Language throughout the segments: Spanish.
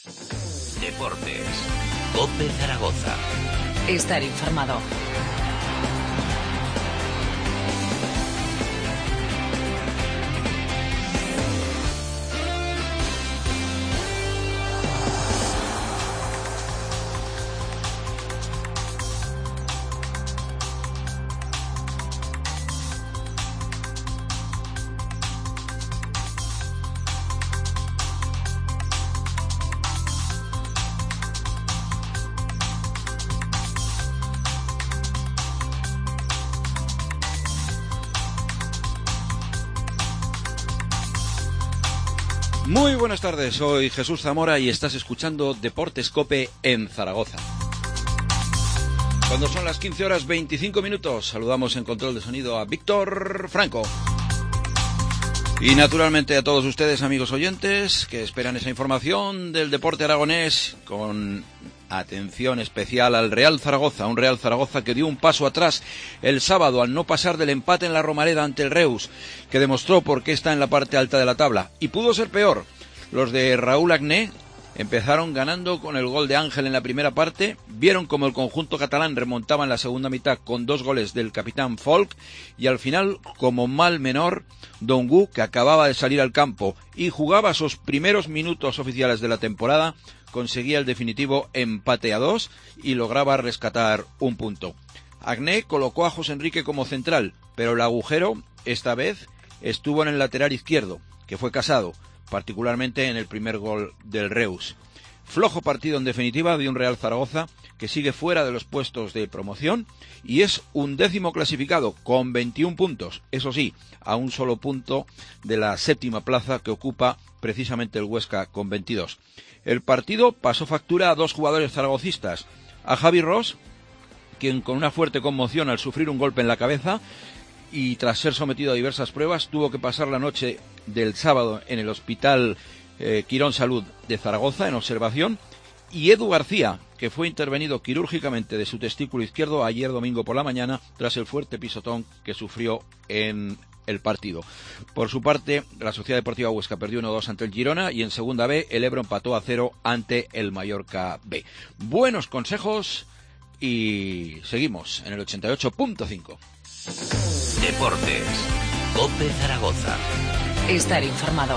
Deportes. COPE Zaragoza. Estar informado. Muy buenas tardes, soy Jesús Zamora y estás escuchando Deportes COPE en Zaragoza. Cuando son las 15 horas 25 minutos, saludamos en control de sonido a Víctor Franco. Y naturalmente a todos ustedes, amigos oyentes, que esperan esa información del deporte aragonés con atención especial al Real Zaragoza, un Real Zaragoza que dio un paso atrás el sábado al no pasar del empate en la Romareda ante el Reus, que demostró por qué está en la parte alta de la tabla. Y pudo ser peor. Los de Raúl Agné empezaron ganando con el gol de Ángel en la primera parte, vieron como el conjunto catalán remontaba en la segunda mitad con 2 goles del capitán Folk y al final, como mal menor, Dongu, que acababa de salir al campo y jugaba sus primeros minutos oficiales de la temporada, conseguía el definitivo empate a 2 y lograba rescatar un punto. Agné colocó a José Enrique como central, pero el agujero, esta vez, estuvo en el lateral izquierdo, que fue Casado, particularmente en el primer gol del Reus. Flojo partido en definitiva de un Real Zaragoza que sigue fuera de los puestos de promoción y es 11º clasificado con 21 puntos, eso sí, a un solo punto de la 7ª plaza que ocupa precisamente el Huesca con 22. El partido pasó factura a 2 jugadores zaragocistas, a Javi Ross, quien con una fuerte conmoción al sufrir un golpe en la cabeza y tras ser sometido a diversas pruebas tuvo que pasar la noche del sábado en el Hospital Quirón Salud de Zaragoza en observación, y Edu García, que fue intervenido quirúrgicamente de su testículo izquierdo ayer domingo por la mañana tras el fuerte pisotón que sufrió en el partido. Por su parte, la Sociedad Deportiva Huesca perdió 1-2 ante el Girona y en segunda B el Ebro empató a 0 ante el Mallorca B. Buenos consejos y seguimos en el 88.5. Deportes. COPE Zaragoza. Estar informado.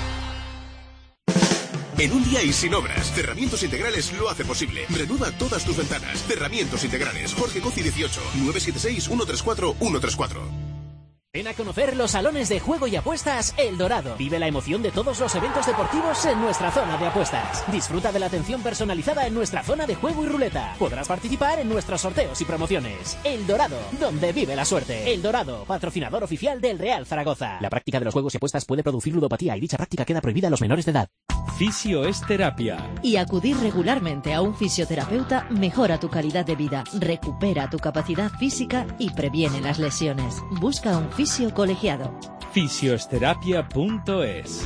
En un día y sin obras, Cerramientos Integrales lo hace posible. Renueva todas tus ventanas. Cerramientos Integrales. Jorge Coci 18 976 134 134. Ven a conocer los salones de juego y apuestas El Dorado. Vive la emoción de todos los eventos deportivos en nuestra zona de apuestas. Disfruta de la atención personalizada en nuestra zona de juego y ruleta. Podrás participar en nuestros sorteos y promociones. El Dorado, donde vive la suerte. El Dorado, patrocinador oficial del Real Zaragoza. La práctica de los juegos y apuestas puede producir ludopatía y dicha práctica queda prohibida a los menores de edad. Fisio es terapia. Y acudir regularmente a un fisioterapeuta mejora tu calidad de vida, recupera tu capacidad física y previene las lesiones. Busca un fisio colegiado. Fisioterapia.es.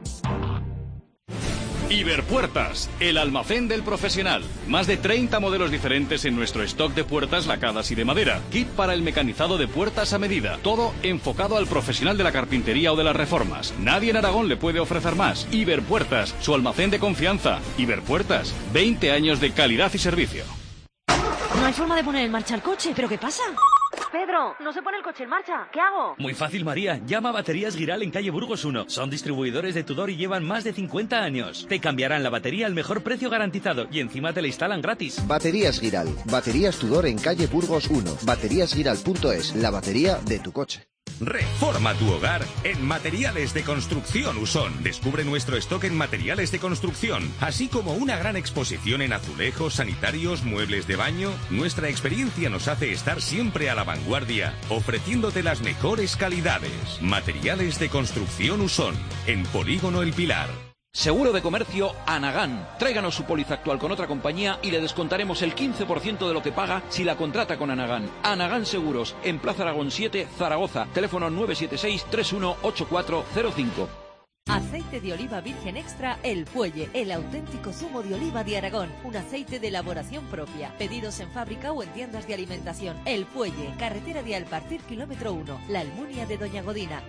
Iberpuertas, el almacén del profesional. Más de 30 modelos diferentes en nuestro stock de puertas lacadas y de madera. Kit para el mecanizado de puertas a medida. Todo enfocado al profesional de la carpintería o de las reformas. Nadie en Aragón le puede ofrecer más. Iberpuertas, su almacén de confianza. Iberpuertas, 20 años de calidad y servicio. No hay forma de poner en marcha el coche, ¿pero qué pasa? Pedro, no se pone el coche en marcha. ¿Qué hago? Muy fácil, María. Llama a Baterías Giral en calle Burgos 1. Son distribuidores de Tudor y llevan más de 50 años. Te cambiarán la batería al mejor precio garantizado y encima te la instalan gratis. Baterías Giral. Baterías Tudor en calle Burgos 1. Bateríasgiral.es. La batería de tu coche. Reforma tu hogar en Materiales de Construcción Usón. Descubre nuestro stock en materiales de construcción, así como una gran exposición en azulejos, sanitarios, muebles de baño. Nuestra experiencia nos hace estar siempre a la vanguardia, ofreciéndote las mejores calidades. Materiales de Construcción Usón, en Polígono El Pilar. Seguro de comercio Anagán. Tráiganos su póliza actual con otra compañía y le descontaremos el 15% de lo que paga si la contrata con Anagán. Anagán Seguros, en Plaza Aragón 7, Zaragoza. Teléfono 976 318405. Aceite de oliva virgen extra El Fuelle, el auténtico zumo de oliva de Aragón, un aceite de elaboración propia. Pedidos en fábrica o en tiendas de alimentación. El Fuelle, carretera de Alpartir, kilómetro 1, La Almunia de Doña Godina,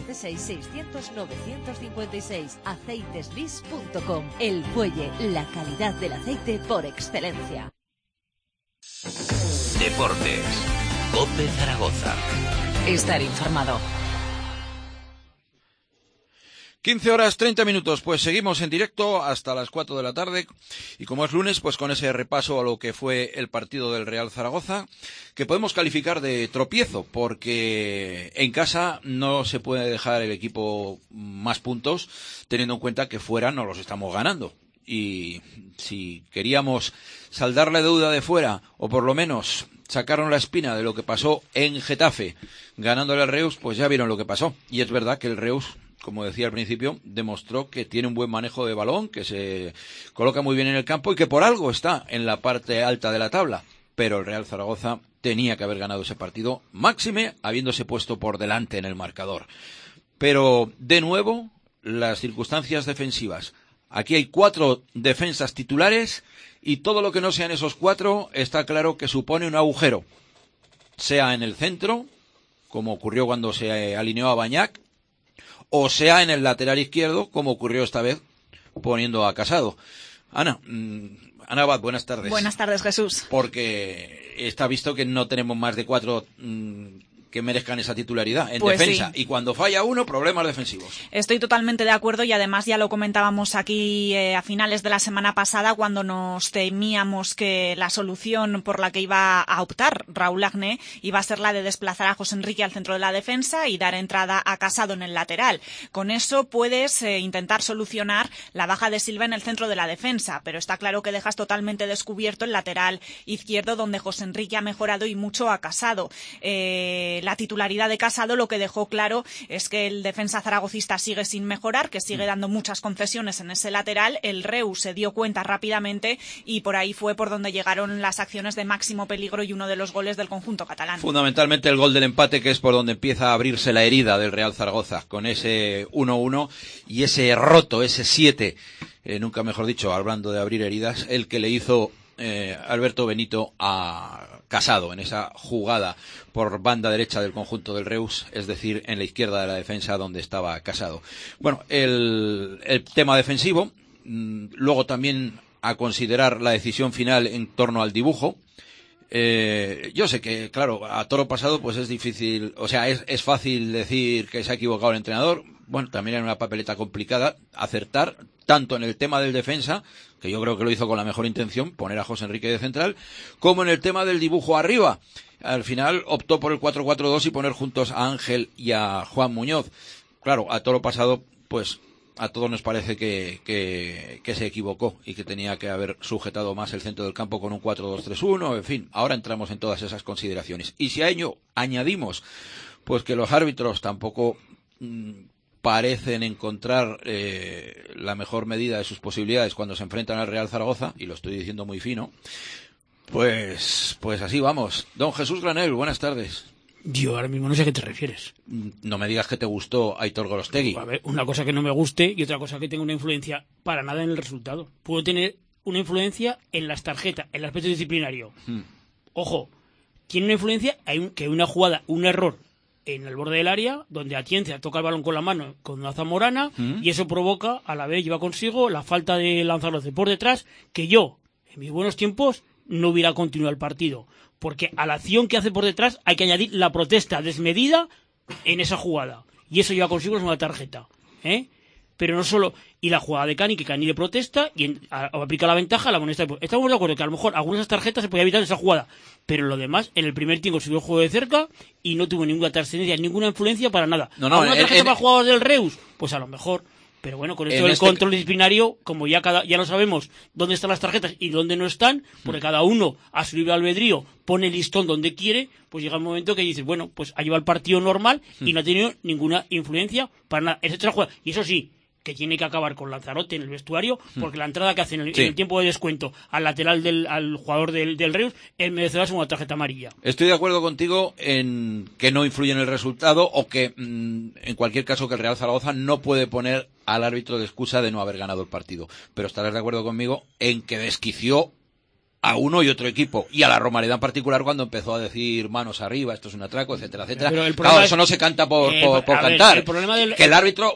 976-600-956, aceiteslis.com. El Fuelle, la calidad del aceite por excelencia. Deportes. COPE Zaragoza. Estar informado. 15 horas 30 minutos, pues seguimos en directo hasta las 4 de la tarde y como es lunes, pues con ese repaso a lo que fue el partido del Real Zaragoza, que podemos calificar de tropiezo, porque en casa no se puede dejar el equipo más puntos, teniendo en cuenta que fuera no los estamos ganando. Y si queríamos saldar la deuda de fuera, o por lo menos sacaron la espina de lo que pasó en Getafe, ganándole al Reus, pues ya vieron lo que pasó. Y es verdad que el Reus, como decía al principio, demostró que tiene un buen manejo de balón, que se coloca muy bien en el campo y que por algo está en la parte alta de la tabla. Pero el Real Zaragoza tenía que haber ganado ese partido, máxime habiéndose puesto por delante en el marcador. Pero, de nuevo, las circunstancias defensivas. Aquí hay 4 defensas titulares y todo lo que no sean esos 4 está claro que supone un agujero. Sea en el centro, como ocurrió cuando se alineó a Bañac, o sea en el lateral izquierdo, como ocurrió esta vez, poniendo a Casado. Ana Abad, buenas tardes. Buenas tardes, Jesús. Porque está visto que no tenemos más de 4 que merezcan esa titularidad en pues defensa. Sí. Y cuando falla uno, problemas defensivos. Estoy totalmente de acuerdo y además ya lo comentábamos aquí a finales de la semana pasada cuando nos temíamos que la solución por la que iba a optar Raúl Agné iba a ser la de desplazar a José Enrique al centro de la defensa y dar entrada a Casado en el lateral. Con eso puedes intentar solucionar la baja de Silva en el centro de la defensa, pero está claro que dejas totalmente descubierto el lateral izquierdo donde José Enrique ha mejorado y mucho a Casado. La titularidad de Casado lo que dejó claro es que el defensa zaragocista sigue sin mejorar, que sigue dando muchas concesiones en ese lateral. El Reus se dio cuenta rápidamente y por ahí fue por donde llegaron las acciones de máximo peligro y uno de los goles del conjunto catalán. Fundamentalmente el gol del empate, que es por donde empieza a abrirse la herida del Real Zaragoza, con ese 1-1 y ese roto, ese 7, nunca mejor dicho, hablando de abrir heridas, el que le hizo Alberto Benito a Casado en esa jugada por banda derecha del conjunto del Reus, es decir, en la izquierda de la defensa donde estaba Casado. Bueno, el tema defensivo, luego también a considerar la decisión final en torno al dibujo. Yo sé que, claro, a toro pasado pues es difícil, o sea, es fácil decir que se ha equivocado el entrenador. Bueno, también era una papeleta complicada acertar tanto en el tema del defensa, que yo creo que lo hizo con la mejor intención, poner a José Enrique de central, como en el tema del dibujo arriba. Al final optó por el 4-4-2 y poner juntos a Ángel y a Juan Muñoz. Claro, a toro pasado, pues a todos nos parece que se equivocó y que tenía que haber sujetado más el centro del campo con un 4-2-3-1, en fin, ahora entramos en todas esas consideraciones. Y si a ello añadimos pues que los árbitros tampoco parecen encontrar la mejor medida de sus posibilidades cuando se enfrentan al Real Zaragoza, y lo estoy diciendo muy fino, pues así vamos. Don Jesús Granel, buenas tardes. Yo ahora mismo no sé a qué te refieres. No me digas que te gustó Aitor Gorostegui. A ver, una cosa que no me guste y otra cosa que tenga una influencia para nada en el resultado. Puedo tener una influencia en las tarjetas, en el aspecto disciplinario. Ojo, tiene una influencia que hay una jugada, un error en el borde del área, donde Atienza toca el balón con la mano con una zamorana, y eso provoca, a la vez lleva consigo la falta de lanzarlo de por detrás, que yo, en mis buenos tiempos, no hubiera continuado el partido. Porque a la acción que hace por detrás hay que añadir la protesta desmedida en esa jugada. Y eso lleva consigo una tarjeta. Pero no solo... Y la jugada de Cani, que Cani le protesta y aplica la ventaja, la amonesta. Estamos de acuerdo que a lo mejor algunas tarjetas se podía evitar en esa jugada. Pero lo demás, en el primer tiempo se vio el juego de cerca y no tuvo ninguna trascendencia, ninguna influencia para nada. ¿Alguna tarjeta para jugadores del Reus? Pues a lo mejor... Pero bueno, con esto del control disciplinario, como ya no sabemos dónde están las tarjetas y dónde no están, porque cada uno a su libre albedrío pone el listón donde quiere, pues llega un momento que dices, bueno, pues ha llevado el partido normal y no ha tenido ninguna influencia para nada. Es otra jugada. Y eso sí, que tiene que acabar con Lanzarote en el vestuario, porque la entrada que hacen en el tiempo de descuento al lateral al jugador del Reus, el merecedor es una tarjeta amarilla. Estoy de acuerdo contigo en que no influye en el resultado, o que en cualquier caso que el Real Zaragoza no puede poner al árbitro de excusa de no haber ganado el partido, pero estarás de acuerdo conmigo en que desquició a uno y otro equipo, y a la Romareda en particular, cuando empezó a decir manos arriba, esto es un atraco, etcétera, etcétera. Pero claro, eso no se canta por cantar. El problema que el árbitro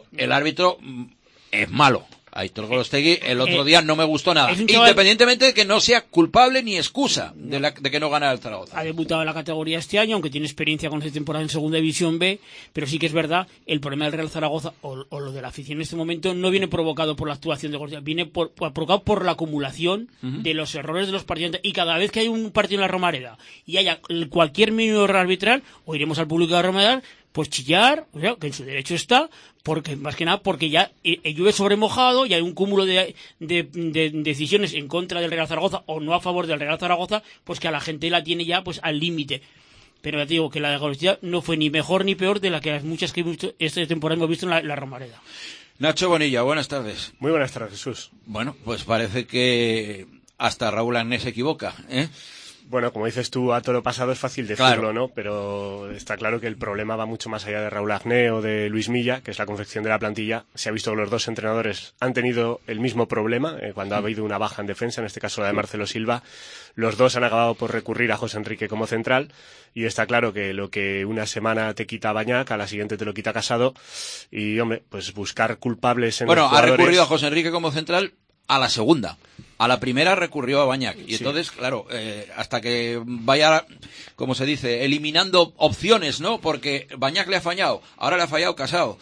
es malo. Aitor Gorostegui el otro día no me gustó nada, independientemente de que no sea culpable ni excusa de que no gana el Zaragoza. Ha debutado en la categoría este año, aunque tiene experiencia con esta temporada en Segunda División B, pero sí que es verdad, el problema del Real Zaragoza, o lo de la afición en este momento, no viene provocado por la actuación de Gorostegui, viene provocado por la acumulación de los errores de los partidos, y cada vez que hay un partido en la Romareda y haya cualquier mínimo error arbitral, o iremos al público de la Romareda, pues chillar, o sea, que en su derecho está, porque más que nada porque ya llueve sobre mojado y hay un cúmulo de decisiones en contra del Real Zaragoza o no a favor del Real Zaragoza, pues que a la gente la tiene ya pues al límite. Pero ya te digo que la de Gorostegui no fue ni mejor ni peor de la que las muchas que esta temporada hemos visto en la Romareda. Nacho Bonilla, buenas tardes. Muy buenas tardes, Jesús. Bueno, pues parece que hasta Raúl Agnés se equivoca, ¿eh? Bueno, como dices tú, a toro pasado es fácil decirlo, claro, ¿no? Pero está claro que el problema va mucho más allá de Raúl Agné o de Luis Milla, que es la confección de la plantilla. Se ha visto que los dos entrenadores han tenido el mismo problema cuando ha habido una baja en defensa, en este caso la de Marcelo Silva. Los dos han acabado por recurrir a José Enrique como central, y está claro que lo que una semana te quita Bañac, a la siguiente te lo quita Casado, y hombre, pues buscar culpables en los jugadores. Ha recurrido a José Enrique como central a la segunda. A la primera recurrió a Bañac, y entonces, claro, hasta que vaya, como se dice, eliminando opciones, ¿no? Porque Bañac le ha fallado, ahora le ha fallado Casado.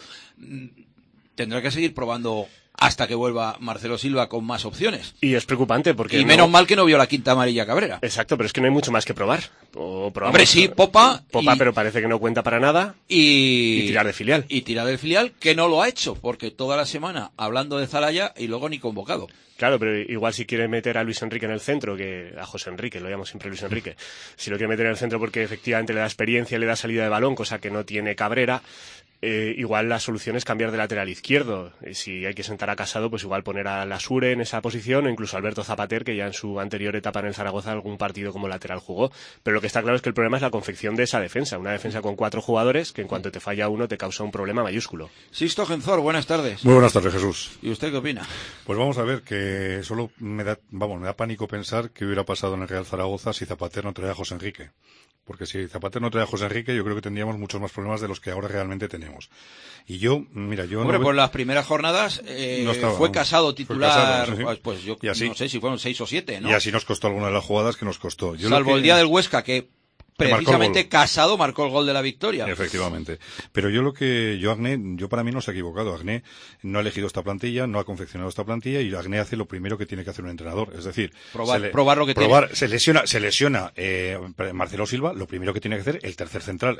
Tendrá que seguir probando hasta que vuelva Marcelo Silva con más opciones. Y es preocupante porque... Y menos mal que no vio la quinta amarilla Cabrera. Exacto, pero es que no hay mucho más que probar. Hombre, sí, Popa, pero parece que no cuenta para nada. Y tirar de filial. Y tirar del filial, que no lo ha hecho, porque toda la semana hablando de Zalaya y luego ni convocado. Claro, pero igual si quiere meter a Luis Enrique en el centro, a José Enrique, lo llamo siempre Luis Enrique, si lo quiere meter en el centro porque efectivamente le da experiencia, le da salida de balón, cosa que no tiene Cabrera, igual la solución es cambiar de lateral izquierdo. Si hay que sentar a Casado, pues igual poner a Lasure en esa posición, o incluso a Alberto Zapater, que ya en su anterior etapa en el Zaragoza algún partido como lateral jugó. Pero lo que está claro es que el problema es la confección de esa defensa, una defensa con 4 jugadores que en cuanto te falla uno te causa un problema mayúsculo. Sisto Genzor, buenas tardes. Muy buenas tardes, Jesús. ¿Y usted qué opina? Pues vamos a ver, que solo me da pánico pensar qué hubiera pasado en el Real Zaragoza si Zapater no traía a José Enrique. Porque si Zapater no traía a José Enrique, yo creo que tendríamos muchos más problemas de los que ahora realmente tenemos. Y Hombre, por las primeras jornadas fue Casado titular, fue Casado, sí. Pues yo así, no sé si fueron 6 o 7, ¿no? Y así nos costó alguna de las jugadas que nos costó. Salvo el día del Huesca, que precisamente Casado marcó el gol de la victoria. Efectivamente. Pero Agné para mí no se ha equivocado. Agné no ha elegido esta plantilla, no ha confeccionado esta plantilla, y Agné hace lo primero que tiene que hacer un entrenador. Es decir, probar lo que tiene. Se lesiona Marcelo Silva, lo primero que tiene que hacer el tercer central,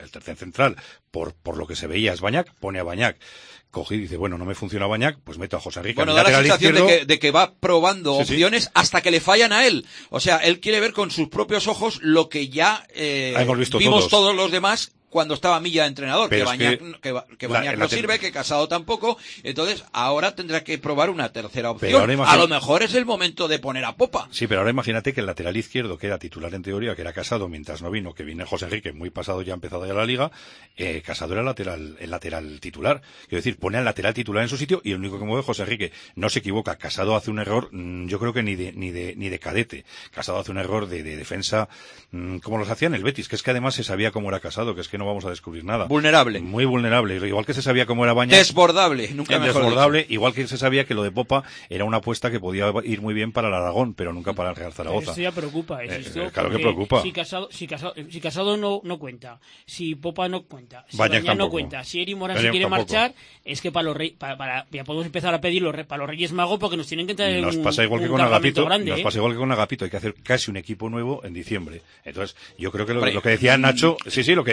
por lo que se veía es Bañac, pone a Bañac. Coge y dice, bueno, no me funciona Bañac, pues meto a José Enrique. Bueno, da la sensación de que va probando opciones hasta que le fallan a él. O sea, él quiere ver con sus propios ojos lo que ya vimos todos los demás cuando estaba Milla de entrenador, pero que Bañac no sirve, que Casado tampoco. Entonces, ahora tendrá que probar una tercera opción. A lo mejor es el momento de poner a Popa. Sí, pero ahora imagínate que el lateral izquierdo, que era titular en teoría, que era Casado mientras no vino, que viene José Enrique muy pasado, ya ha empezado ya la liga, Casado era el lateral titular. Quiero decir, pone al lateral titular en su sitio y el único que mueve es José Enrique. No se equivoca. Casado hace un error, yo creo que ni de cadete. Casado hace un error de defensa, como los hacía en el Betis, que es que además se sabía cómo era Casado, que es que no vamos a descubrir nada. Vulnerable. Muy vulnerable. Igual que se sabía cómo era Bañac. Desbordable. Nunca mejor desbordable. dicho. Igual que se sabía que lo de Popa era una apuesta que podía ir muy bien para el Aragón, pero nunca para el Real Zaragoza. Esto ya preocupa. Claro que preocupa. Si Casado no cuenta, si Popa no cuenta, si Bañac no cuenta, si Eri Morán se quiere marchar, es que para ya podemos empezar a pedirlo para los Reyes Magos, porque nos tienen que traer nos pasa igual que con Agapito. Nos pasa igual que con Agapito. Hay que hacer casi un equipo nuevo en diciembre. Entonces, yo creo que lo que decía Nacho, lo que decía Nacho,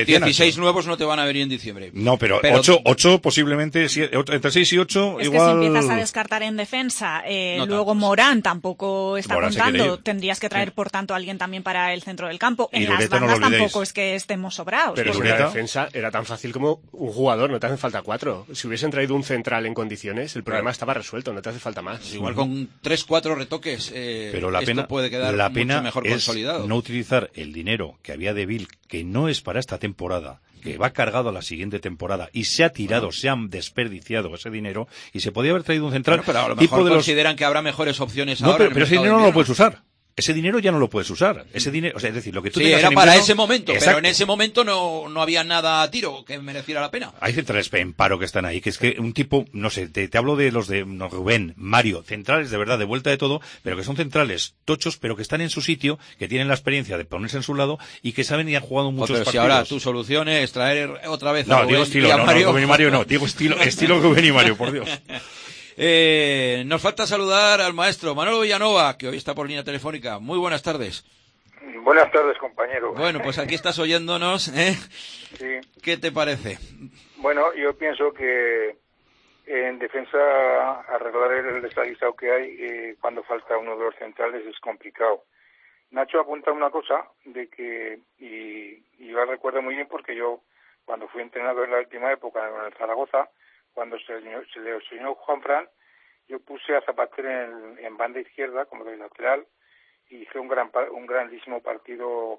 6 nuevos no te van a venir en diciembre. No, pero 8 posiblemente, entre 6 y 8 es igual... que si empiezas a descartar en defensa, No luego tantos. Morán tampoco está Morán se contando, quiere ir. tendrías que traer por tanto a alguien también para el centro del campo. Y En las Lureta no bandas lo olvidéis. tampoco es que estemos sobrados. Pero si porque- la defensa era tan fácil como un jugador, no te hacen falta 4. Si hubiesen traído un central en condiciones, el problema estaba resuelto, no te hace falta más. Igual con 3-4 retoques Pero la esto pena, puede quedar la mucho pena mejor es consolidado. no utilizar el dinero que había de Bill, que no es para esta temporada, que va cargado a la siguiente temporada, y se ha tirado, se han desperdiciado ese dinero, y se podía haber traído un central Bueno, pero a lo tipo mejor de los... consideran que habrá mejores opciones No, ahora. pero ese dinero no lo puedes usar. Ese dinero ya no lo puedes usar. Ese dinero, o sea, es decir, lo que tú Sí, tengas era en para invierno- ese momento, Exacto. pero en ese momento no había nada a tiro que mereciera la pena. Hay centrales en paro que están ahí, que es que un tipo, no sé, te hablo de los de Rubén, Mario, centrales de verdad, de vuelta de todo, pero que son centrales tochos, pero que están en su sitio, que tienen la experiencia de ponerse en su lado y que saben y han jugado muchos Pero si partidos. ahora tu solución es traer otra vez a No, Rubén digo y estilo, a no, Mario. Rubén y Mario no, digo estilo Rubén y Mario, por Dios. Nos falta saludar al maestro Manolo Villanova, que hoy está por línea telefónica. Muy buenas tardes. Buenas tardes, compañero. Bueno, pues aquí estás oyéndonos, ¿eh? Sí. ¿Qué te parece? Bueno, yo pienso que en defensa arreglar el desaguisado que hay cuando falta uno de los centrales es complicado. Nacho apunta una cosa de que, y yo la recuerdo muy bien porque yo, cuando fui entrenador en la última época en el Zaragoza, cuando se le enseñó Juanfran, yo puse a Zapater en banda izquierda como de lateral y hice un grandísimo partido.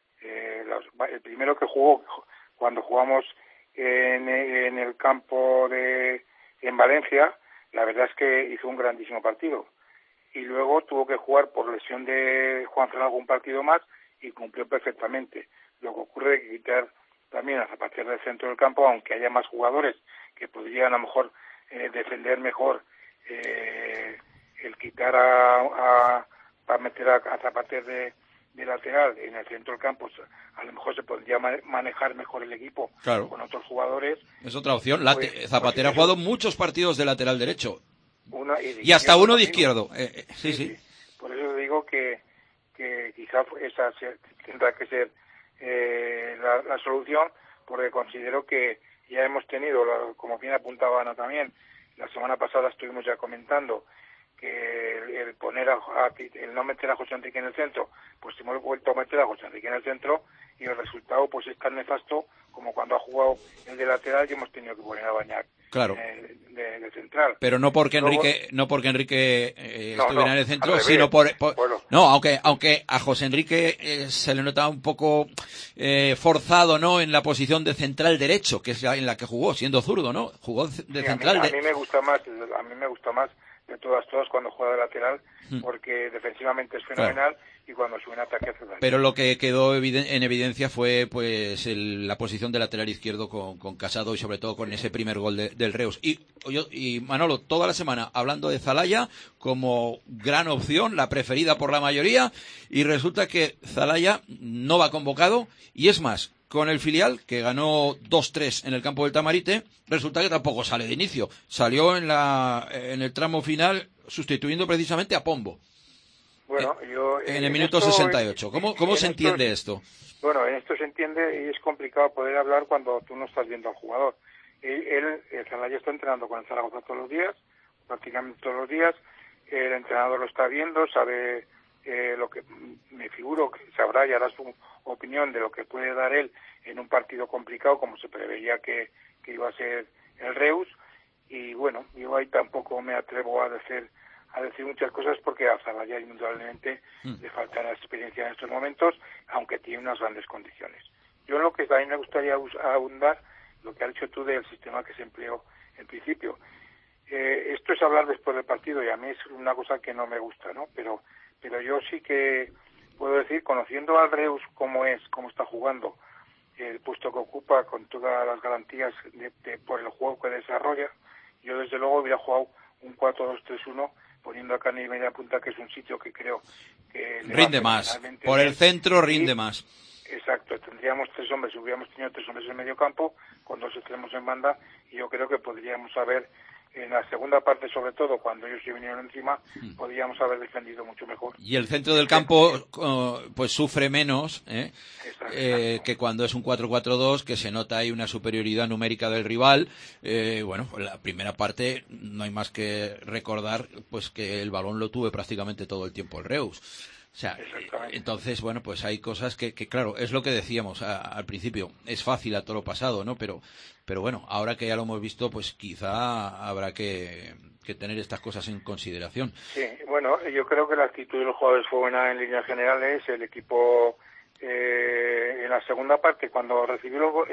El primero que jugó cuando jugamos en el campo en Valencia, la verdad es que hizo un grandísimo partido. Y luego tuvo que jugar por lesión de Juanfran algún partido más y cumplió perfectamente. Lo que ocurre es que quitar también a Zapater del centro del campo, aunque haya más jugadores que podrían a lo mejor defender mejor, el quitar para meter a Zapater de lateral en el centro del campo, a lo mejor se podría manejar mejor el equipo Claro. con otros jugadores. Es otra opción. Zapater pues ha jugado muchos partidos de lateral derecho. Y hasta uno de izquierdo izquierdo. Sí. Por eso digo que quizá esa tendrá que ser la solución, porque considero que ya hemos tenido, como bien apuntaba Ana también, la semana pasada estuvimos ya comentando que el poner el no meter a José Enrique en el centro, pues hemos vuelto a meter a José Enrique en el centro y el resultado pues es tan nefasto como cuando ha jugado el de lateral y hemos tenido que poner a Bañar Claro. de central. Pero no porque Luego- Enrique estuviera en el centro, al sino revés. por Bueno. no, aunque a José Enrique se le nota un poco forzado, ¿no? En la posición de central derecho, que es en la que jugó, siendo zurdo, ¿no? Jugó de Sí, central. a mí me gusta más de todas cuando juega de lateral, porque defensivamente es fenomenal y cuando sube en ataque hace daño. Pero lo que quedó en evidencia fue pues la posición de lateral izquierdo con Casado y sobre todo con ese primer gol del Reus. Y Manolo, toda la semana hablando de Zalaya como gran opción, la preferida por la mayoría, y resulta que Zalaya no va convocado y es más, con el filial, que ganó 2-3 en el campo del Tamarite, resulta que tampoco sale de inicio. Salió en el tramo final sustituyendo precisamente a Pombo. Bueno, En el minuto 68. ¿Cómo se entiende esto? Bueno, en esto se entiende y es complicado poder hablar cuando tú no estás viendo al jugador. El Zalaya está entrenando con el Zaragoza todos los días, prácticamente todos los días. El entrenador lo está viendo, sabe lo que me figuro que sabrá y hará su opinión de lo que puede dar él en un partido complicado como se preveía que iba a ser el Reus. Y bueno, yo ahí tampoco me atrevo a decir muchas cosas porque a Zalaya indudablemente le falta la experiencia en estos momentos, aunque tiene unas grandes condiciones. Yo lo que también me gustaría abundar, lo que has dicho tú del sistema que se empleó en principio. Esto es hablar después del partido y a mí es una cosa que no me gusta, ¿no? Pero yo sí que puedo decir, conociendo al Reus cómo está jugando, el puesto que ocupa con todas las garantías por el juego que desarrolla, yo desde luego hubiera jugado un 4-2-3-1 poniendo a Cani media punta, que es un sitio que creo que rinde más. Por el centro rinde más. Exacto, tendríamos hubiéramos tenido 3 hombres en medio campo con 2 extremos en banda y yo creo que podríamos haber en la segunda parte, sobre todo, cuando ellos se vinieron encima, podíamos haber defendido mucho mejor. Y el centro del campo pues sufre menos que cuando es un 4-4-2, que se nota ahí una superioridad numérica del rival. Bueno, pues la primera parte no hay más que recordar pues que el balón lo tuve prácticamente todo el tiempo el Reus. O sea, entonces, bueno, pues hay cosas que claro, es lo que decíamos al principio, es fácil a toro pasado, ¿no? Pero bueno, ahora que ya lo hemos visto, pues quizá habrá que tener estas cosas en consideración. Sí, bueno, yo creo que la actitud de los jugadores fue buena en líneas generales. El equipo en la segunda parte, cuando recibió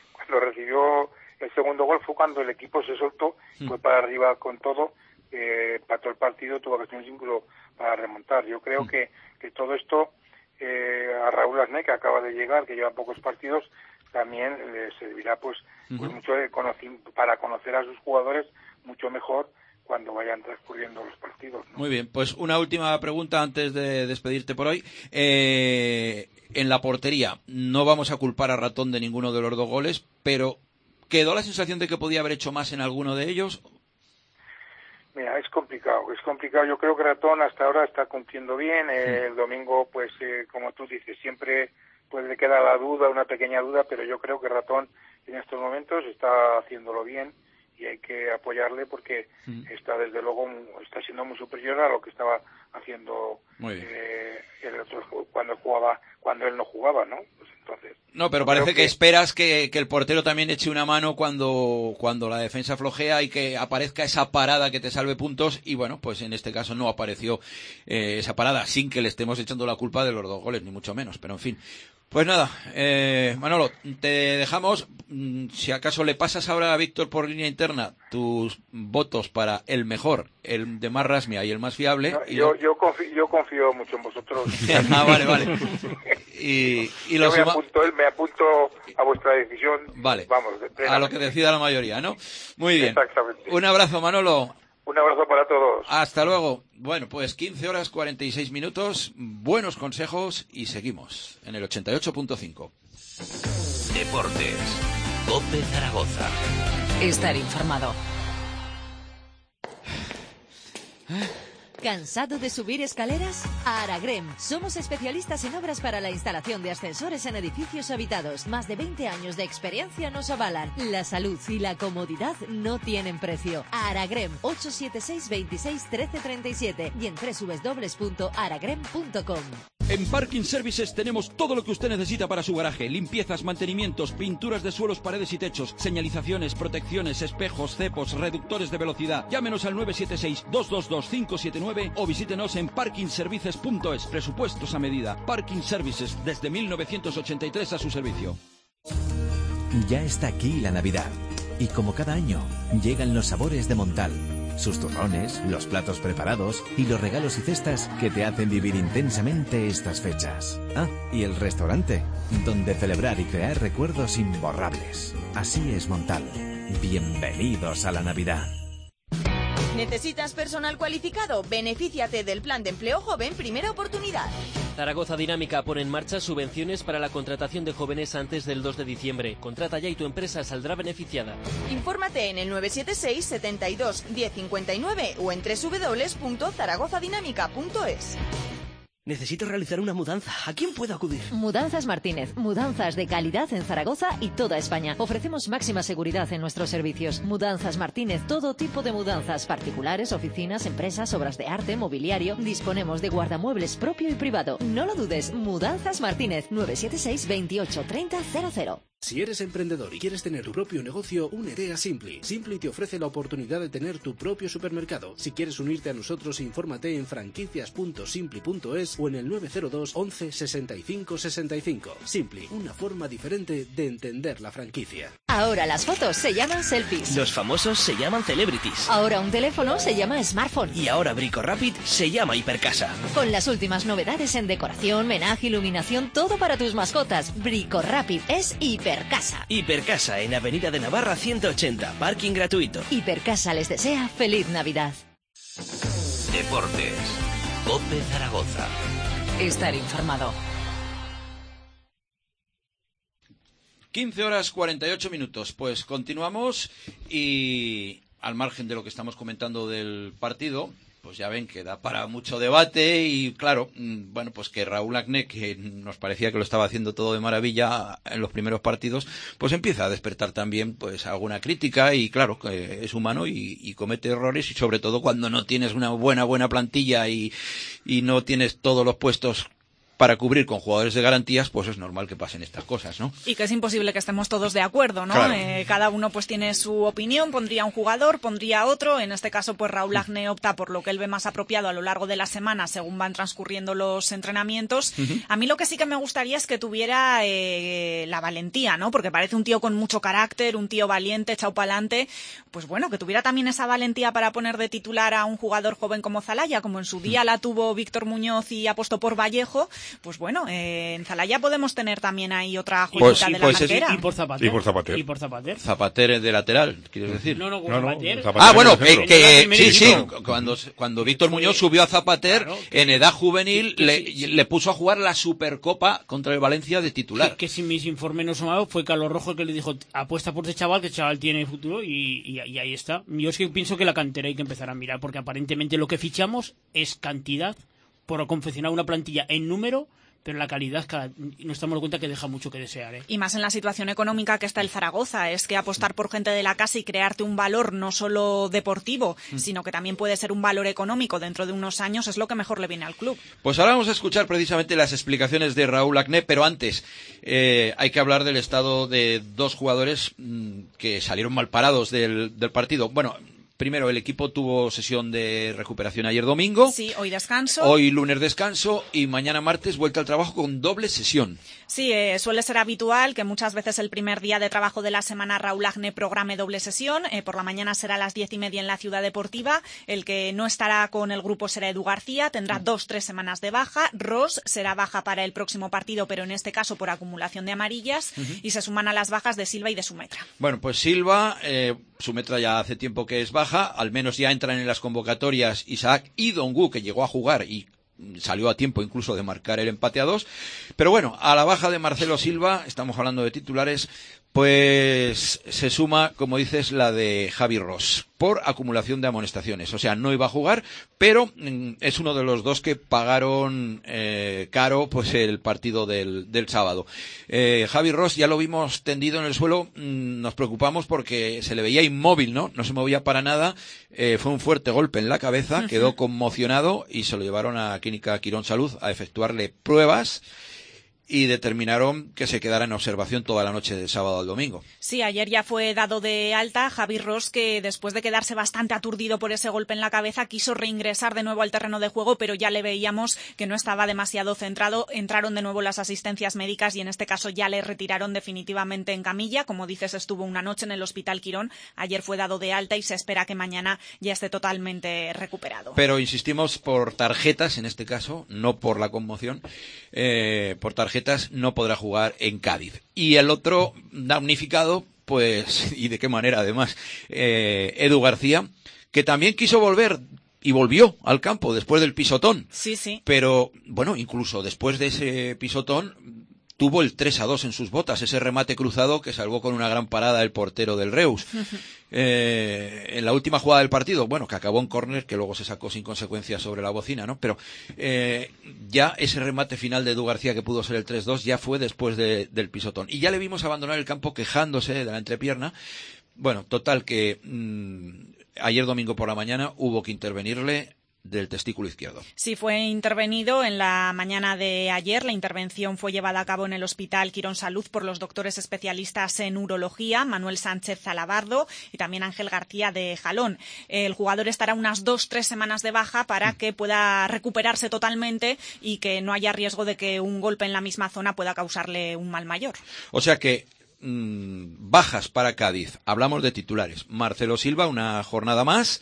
el segundo gol, fue cuando el equipo se soltó, fue para arriba con todo, pató el partido, tuvo que tener un símbolo para remontar. Yo creo que todo esto a Raúl Agné, que acaba de llegar, que lleva pocos partidos, también le servirá pues mucho para conocer a sus jugadores mucho mejor cuando vayan transcurriendo los partidos, ¿no? Muy bien, pues una última pregunta antes de despedirte por hoy. En la portería, no vamos a culpar a Ratón de ninguno de los dos goles, pero ¿quedó la sensación de que podía haber hecho más en alguno de ellos? Mira, es complicado. Yo creo que Ratón hasta ahora está cumpliendo bien. El domingo, pues, como tú dices, siempre pues le queda la duda, una pequeña duda, pero yo creo que Ratón en estos momentos está haciéndolo bien y hay que apoyarle porque está, desde luego, está siendo muy superior a lo que estaba haciendo el otro cuando él no jugaba, ¿no? Pues entonces. No, pero parece que esperas que el portero también eche una mano cuando la defensa flojea y que aparezca esa parada que te salve puntos, y bueno, pues en este caso no apareció esa parada, sin que le estemos echando la culpa de los dos goles, ni mucho menos, pero en fin. Pues nada, Manolo, te dejamos. Si acaso le pasas ahora a Víctor por línea interna tus votos para el mejor, el de más rasmia y el más fiable. No, yo confío mucho en vosotros. Vale. Y yo me apunto a vuestra decisión. Vale, vamos, a lo que decida la mayoría, ¿no? Muy bien. Exactamente. Un abrazo, Manolo. Un abrazo para todos. Hasta luego. Bueno, pues 15 horas 46 minutos, buenos consejos y seguimos en el 88.5. Deportes. COPE Zaragoza. Estar informado. ¿Cansado de subir escaleras? A Aragrem. Somos especialistas en obras para la instalación de ascensores en edificios habitados. Más de 20 años de experiencia nos avalan. La salud y la comodidad no tienen precio. Aragrem, 876 26 13 37 y en www.aragrem.com. En Parking Services tenemos todo lo que usted necesita para su garaje. Limpiezas, mantenimientos, pinturas de suelos, paredes y techos, señalizaciones, protecciones, espejos, cepos, reductores de velocidad. Llámenos al 976-222-579 o visítenos en parkingservices.es. Presupuestos a medida. Parking Services, desde 1983 a su servicio. Ya está aquí la Navidad. Y como cada año, llegan los sabores de Montal. Sus turrones, los platos preparados y los regalos y cestas que te hacen vivir intensamente estas fechas. Ah, y el restaurante, donde celebrar y crear recuerdos imborrables. Así es Montal. Bienvenidos a la Navidad. ¿Necesitas personal cualificado? Benefíciate del Plan de Empleo Joven Primera Oportunidad. Zaragoza Dinámica pone en marcha subvenciones para la contratación de jóvenes antes del 2 de diciembre. Contrata ya y tu empresa saldrá beneficiada. Infórmate en el 976 72 1059 o en www.zaragozadinámica.es. Necesito realizar una mudanza. ¿A quién puedo acudir? Mudanzas Martínez. Mudanzas de calidad en Zaragoza y toda España. Ofrecemos máxima seguridad en nuestros servicios. Mudanzas Martínez. Todo tipo de mudanzas. Particulares, oficinas, empresas, obras de arte, mobiliario. Disponemos de guardamuebles propio y privado. No lo dudes. Mudanzas Martínez. 976 28 30 00. Si eres emprendedor y quieres tener tu propio negocio, únete a Simply. Simply te ofrece la oportunidad de tener tu propio supermercado. Si quieres unirte a nosotros, infórmate en franquicias.simply.es o en el 902 11 65 65. Simply, una forma diferente de entender la franquicia. Ahora las fotos se llaman selfies. Los famosos se llaman celebrities. Ahora un teléfono se llama smartphone. Y ahora Brico Rapid se llama Hipercasa. Con las últimas novedades en decoración, menaje, iluminación, todo para tus mascotas. Brico Rapid es Hipercasa. Hipercasa en Avenida de Navarra 180, parking gratuito. Hipercasa les desea feliz Navidad. Deportes. COPE Zaragoza. Estar informado. 15 horas 48 minutos. Pues continuamos y al margen de lo que estamos comentando del partido, pues ya ven que da para mucho debate y claro, bueno, pues que Raúl Agné, que nos parecía que lo estaba haciendo todo de maravilla en los primeros partidos, pues empieza a despertar también pues alguna crítica y claro, que es humano y comete errores y sobre todo cuando no tienes una buena plantilla y no tienes todos los puestos para cubrir con jugadores de garantías, pues es normal que pasen estas cosas, ¿no? Y que es imposible que estemos todos de acuerdo, ¿no? Claro. Cada uno pues tiene su opinión, pondría un jugador, pondría otro. En este caso, pues Raúl Agné opta por lo que él ve más apropiado a lo largo de la semana, según van transcurriendo los entrenamientos. A mí lo que sí que me gustaría es que tuviera la valentía, ¿no? Porque parece un tío con mucho carácter, un tío valiente, echado pa'lante. Pues bueno, que tuviera también esa valentía para poner de titular a un jugador joven como Zalaya, como en su día la tuvo Víctor Muñoz y apostó por Vallejo. Pues bueno, en Zalaya podemos tener también ahí otra joyita de la banquera. Y por Zapater. Zapater de lateral, ¿quieres decir? No, Zapater. Bueno, sí, cuando Víctor Muñoz subió a Zapater, en edad juvenil, le puso a jugar la Supercopa contra el Valencia de titular. Que si mis informes no son malos, fue Carlos Rojo el que le dijo, apuesta por este chaval, que el chaval tiene futuro, y ahí está. Yo es que pienso que la cantera hay que empezar a mirar, porque aparentemente lo que fichamos es cantidad por confeccionar una plantilla en número, pero la calidad nos estamos dando cuenta que deja mucho que desear, ¿eh? Y más en la situación económica que está el Zaragoza, es que apostar por gente de la casa y crearte un valor no solo deportivo, sino que también puede ser un valor económico dentro de unos años, es lo que mejor le viene al club. Pues ahora vamos a escuchar precisamente las explicaciones de Raúl Agné, pero antes hay que hablar del estado de dos jugadores que salieron mal parados del partido. Bueno, primero, el equipo tuvo sesión de recuperación ayer domingo. Sí, hoy descanso. Hoy lunes descanso y mañana martes vuelta al trabajo con doble sesión. Sí, suele ser habitual que muchas veces el primer día de trabajo de la semana Raúl Agné programe doble sesión. Por la mañana será a las 10:30 en la Ciudad Deportiva. El que no estará con el grupo será Edu García. Tendrá 2-3 semanas de baja. Ross será baja para el próximo partido, pero en este caso por acumulación de amarillas. Y se suman a las bajas de Silva y de Sumetra. Bueno, pues Silva, Sumetra ya hace tiempo que es baja. Al menos ya entran en las convocatorias Isaac y Dongu, que llegó a jugar y salió a tiempo incluso de marcar el empate a 2. Pero bueno, a la baja de Marcelo Silva, estamos hablando de titulares, pues se suma, como dices, la de Javi Ross, por acumulación de amonestaciones. O sea, no iba a jugar, pero es uno de los dos que pagaron caro pues el partido del sábado. Javi Ross ya lo vimos tendido en el suelo, nos preocupamos porque se le veía inmóvil, ¿no? No se movía para nada, fue un fuerte golpe en la cabeza, quedó conmocionado y se lo llevaron a Clínica Quirón Salud a efectuarle pruebas y determinaron que se quedara en observación toda la noche del sábado al domingo. Sí, ayer ya fue dado de alta Javi Ross, que después de quedarse bastante aturdido por ese golpe en la cabeza, quiso reingresar de nuevo al terreno de juego, pero ya le veíamos que no estaba demasiado centrado. Entraron de nuevo las asistencias médicas y en este caso ya le retiraron definitivamente en camilla. Como dices, estuvo una noche en el Hospital Quirón. Ayer fue dado de alta y se espera que mañana ya esté totalmente recuperado. Pero insistimos, por tarjetas, en este caso, no por la conmoción, por tarjetas no podrá jugar en Cádiz. Y el otro damnificado, pues, y de qué manera además, Edu García, que también quiso volver y volvió al campo después del pisotón. Sí. Pero, bueno, incluso después de ese pisotón, tuvo el 3-2 en sus botas, ese remate cruzado que salvó con una gran parada el portero del Reus. En la última jugada del partido, bueno, que acabó en córner, que luego se sacó sin consecuencias sobre la bocina, ¿no? Pero ya ese remate final de Edu García, que pudo ser el 3-2, ya fue después del pisotón. Y ya le vimos abandonar el campo quejándose de la entrepierna. Bueno, total que ayer domingo por la mañana hubo que intervenirle del testículo izquierdo. Sí, fue intervenido en la mañana de ayer. La intervención fue llevada a cabo en el Hospital Quirón Salud por los doctores especialistas en urología, Manuel Sánchez Zalabardo y también Ángel García de Jalón. El jugador estará unas 2-3 semanas de baja para que pueda recuperarse totalmente y que no haya riesgo de que un golpe en la misma zona pueda causarle un mal mayor. O sea que bajas para Cádiz. Hablamos de titulares. Marcelo Silva, una jornada más.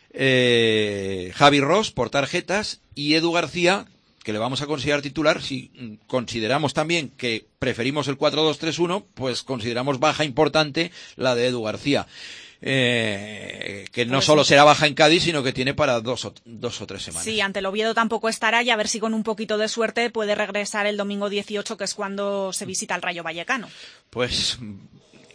Javi Ross por tarjetas y Edu García, que le vamos a considerar titular. Si consideramos también que preferimos el 4-2-3-1, pues consideramos baja importante la de Edu García, que no solo será baja en Cádiz, sino que tiene para dos o 3 semanas. Sí, ante el Oviedo tampoco estará y a ver si con un poquito de suerte puede regresar el domingo 18, que es cuando se visita el Rayo Vallecano. Pues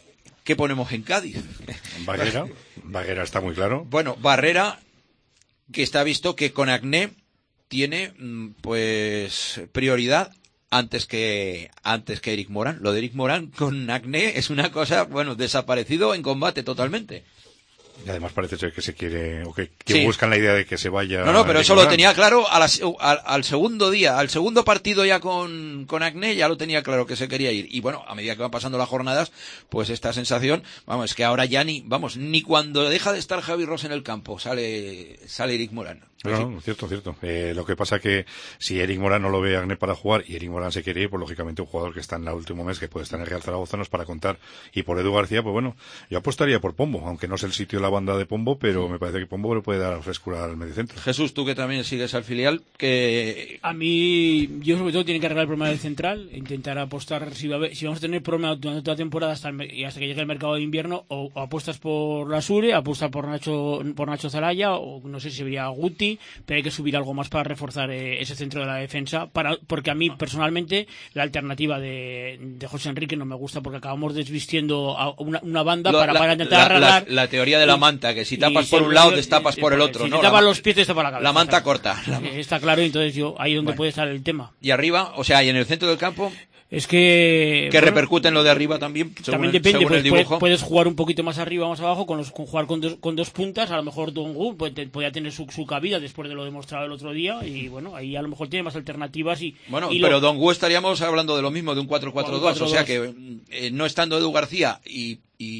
¿qué ponemos en Cádiz? Barrera está muy claro. Bueno, Barrera, que está visto que con Agné tiene pues prioridad antes que Eric Morán. Lo de Eric Morán con Agné es una cosa, bueno, desaparecido en combate totalmente. Y además parece ser que se quiere, o que Sí. buscan la idea de que se vaya. No, pero Eric eso Morán. lo tenía claro al segundo día, al segundo partido ya con Agné, ya lo tenía claro que se quería ir. Y bueno, a medida que van pasando las jornadas, pues esta sensación, vamos, es que ahora ya ni cuando deja de estar Javi Ross en el campo sale Eric Morán. No, cierto. Lo que pasa que si Eric Morán no lo ve a Agné para jugar y Eric Morán se quiere ir, pues lógicamente un jugador que está en el último mes, que puede estar en el Real Zaragoza, no es para contar. Y por Edu García, pues bueno, yo apostaría por Pombo, aunque no es el sitio de la banda de Pombo, pero me parece que Pombo le puede dar frescura al mediocentro. Jesús, tú que también sigues al filial, que... A mí, yo sobre todo tiene que arreglar el problema del central, intentar apostar, si vamos a tener problemas durante toda la temporada hasta que llegue el mercado de invierno, o apuestas por la Sure, apuestas por Nacho Zaraya, o no sé si sería Guti, pero hay que subir algo más para reforzar ese centro de la defensa, porque a mí personalmente la alternativa de José Enrique no me gusta, porque acabamos desvistiendo a una banda para intentar arreglar la teoría de la manta, que si tapas por un lado, destapas por el otro. Si ¿no? te tapas los pies, te tapas la cabeza. La manta corta. Está claro, entonces ahí es donde Bueno. puede estar el tema. Y arriba, o sea, y en el centro del campo, es que repercute en lo de arriba también. También depende, según el dibujo. puedes jugar un poquito más arriba, más abajo, jugar con dos puntas. A lo mejor Dongu podría tener su cabida después de lo demostrado el otro día, y bueno, ahí a lo mejor tiene más alternativas. Pero Dongu estaríamos hablando de lo mismo, de un 4-4-2, o sea que no estando Edu García y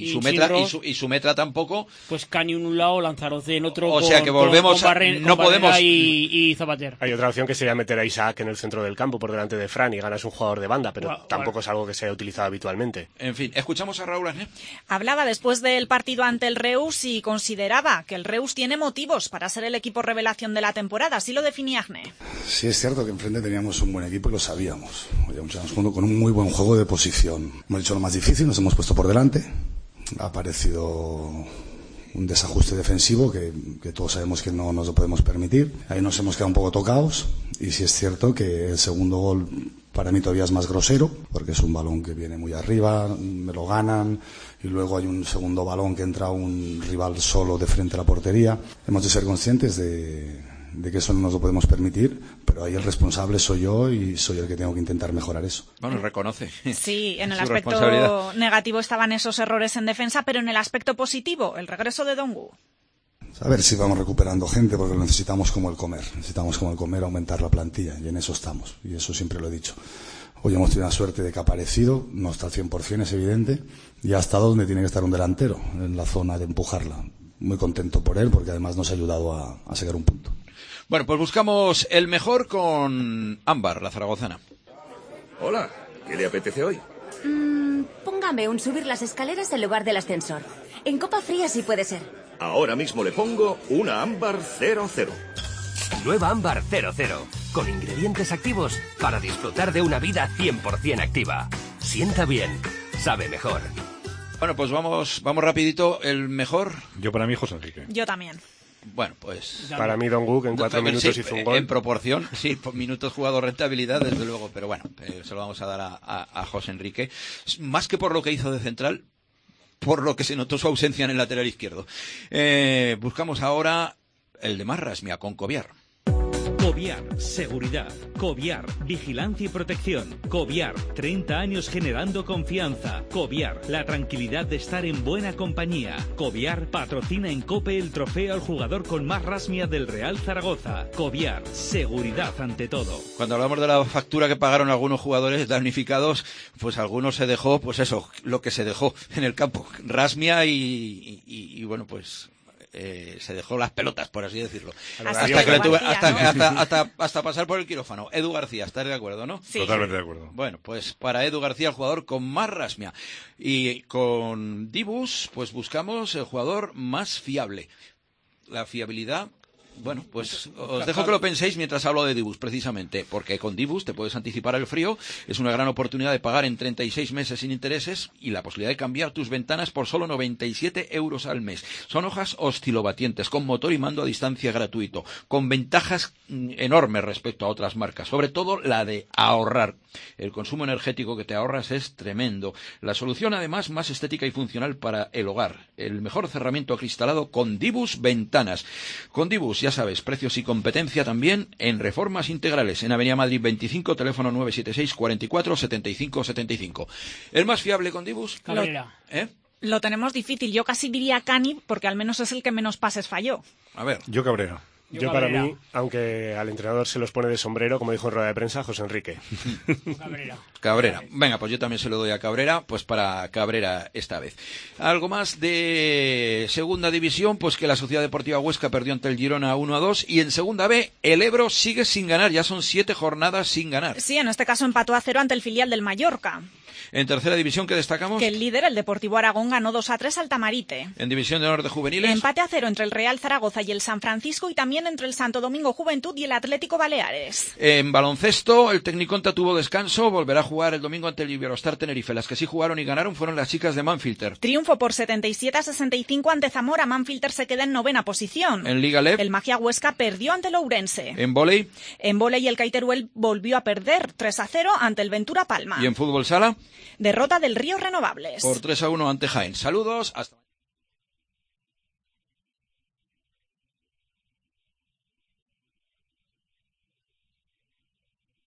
su metra tampoco, pues Cani en un lado, Lanzarote en otro, o sea que volvemos con Barrera, no podemos y Zapater. Hay otra opción que sería meter a Isaac en el centro del campo por delante de Fran y ganas un jugador de banda, pero tampoco es algo que se haya utilizado habitualmente. En fin, escuchamos a Raúl Agné. Hablaba después del partido ante el Reus y consideraba que el Reus tiene motivos para ser el equipo revelación de la temporada, así lo definía Agné. Sí, es cierto que enfrente teníamos un buen equipo y lo sabíamos. Llevamos jugando con un muy buen juego de posición. Hemos hecho lo más difícil, nos hemos puesto por delante. Ha aparecido un desajuste defensivo que todos sabemos que no nos lo podemos permitir. Ahí nos hemos quedado un poco tocados y sí es cierto que el segundo gol para mí todavía es más grosero porque es un balón que viene muy arriba, me lo ganan y luego hay un segundo balón que entra un rival solo de frente a la portería. Hemos de ser conscientes de que eso no nos lo podemos permitir, pero ahí el responsable soy yo y soy el que tengo que intentar mejorar eso. Bueno, reconoce. Sí, en el aspecto negativo estaban esos errores en defensa, pero en el aspecto positivo, el regreso de Dongu. A ver si vamos recuperando gente, porque lo necesitamos como el comer. Necesitamos como el comer aumentar la plantilla, y en eso estamos, y eso siempre lo he dicho. Hoy hemos tenido la suerte de que ha aparecido, no está al 100%, es evidente, y ha estado donde tiene que estar un delantero, en la zona de empujarla. Muy contento por él, porque además nos ha ayudado a sacar un punto. Bueno, pues buscamos el mejor con Ámbar, la zaragozana. Hola, ¿qué le apetece hoy? Póngame un subir las escaleras en lugar del ascensor. En copa fría sí puede ser. Ahora mismo le pongo una Ámbar 00. Nueva Ámbar 00, con ingredientes activos para disfrutar de una vida 100% activa. Sienta bien, sabe mejor. Bueno, pues vamos rapidito. ¿El mejor? Yo para mí José Enrique. Yo también. Bueno, pues... Para mí Dongu, que en 4 minutos hizo un gol. En proporción, sí, por minutos jugado, rentabilidad, desde luego. Pero bueno, se lo vamos a dar a José Enrique. Más que por lo que hizo de central, por lo que se notó su ausencia en el lateral izquierdo. Buscamos ahora el de Marrasmia con Cobiar. Cobiar, seguridad. Cobiar, vigilancia y protección. Cobiar, 30 años generando confianza. Cobiar, la tranquilidad de estar en buena compañía. Cobiar patrocina en COPE el trofeo al jugador con más rasmia del Real Zaragoza. Cobiar, seguridad ante todo. Cuando hablamos de la factura que pagaron algunos jugadores damnificados, pues algunos se dejó, pues eso, lo que se dejó en el campo. Rasmia y bueno, pues... se dejó las pelotas, por así decirlo. Hasta pasar por el quirófano. Edu García, ¿estás de acuerdo, no? Sí. Totalmente de acuerdo. Bueno, pues para Edu García, el jugador con más rasmia. Y con Dibus, pues buscamos el jugador más fiable. La fiabilidad Bueno, pues os dejo que lo penséis mientras hablo de Dibus, precisamente, porque con Dibus te puedes anticipar el frío, es una gran oportunidad de pagar en 36 meses sin intereses y la posibilidad de cambiar tus ventanas por solo 97 euros al mes. Son hojas oscilobatientes, con motor y mando a distancia gratuito, con ventajas enormes respecto a otras marcas, sobre todo la de ahorrar. El consumo energético que te ahorras es tremendo. La solución, además, más estética y funcional para el hogar. El mejor cerramiento acristalado con Dibus Ventanas. Con Dibus, ya sabes, precios y competencia también en reformas integrales. En Avenida Madrid 25, teléfono 976 44 75 75. ¿El más fiable con Dibus? Cabrera. Lo tenemos difícil. Yo casi diría Cani, porque al menos es el que menos pases falló. A ver. Yo Cabrera. Yo para mí, aunque al entrenador se los pone de sombrero, como dijo en rueda de prensa, José Enrique. Cabrera. Venga, pues yo también se lo doy a Cabrera, pues para Cabrera esta vez. Algo más de segunda división, pues que la Sociedad Deportiva Huesca perdió ante el Girona 1-2 y en segunda B el Ebro sigue sin ganar, ya son 7 jornadas sin ganar. Sí, en este caso empató a 0 ante el filial del Mallorca. En tercera división, ¿qué destacamos? Que el líder, el Deportivo Aragón, ganó 2-3 al Tamarite. En división de honor de juveniles. Empate a 0 entre el Real Zaragoza y el San Francisco y también entre el Santo Domingo Juventud y el Atlético Baleares. En baloncesto, el Tecniconta tuvo descanso, volverá a jugar el domingo ante el Iberostar Tenerife. Las que sí jugaron y ganaron fueron las chicas de Manfilter. Triunfo por 77-65 ante Zamora. Manfilter se queda en 9ª posición. En Liga LEB. El Magia Huesca perdió ante el Ourense. En vóley. En vóley el Caiteruel volvió a perder 3-0 ante el Ventura Palma. Y en fútbol sala. Derrota del Río Renovables. Por 3-1 ante Jaén. Saludos, hasta mañana.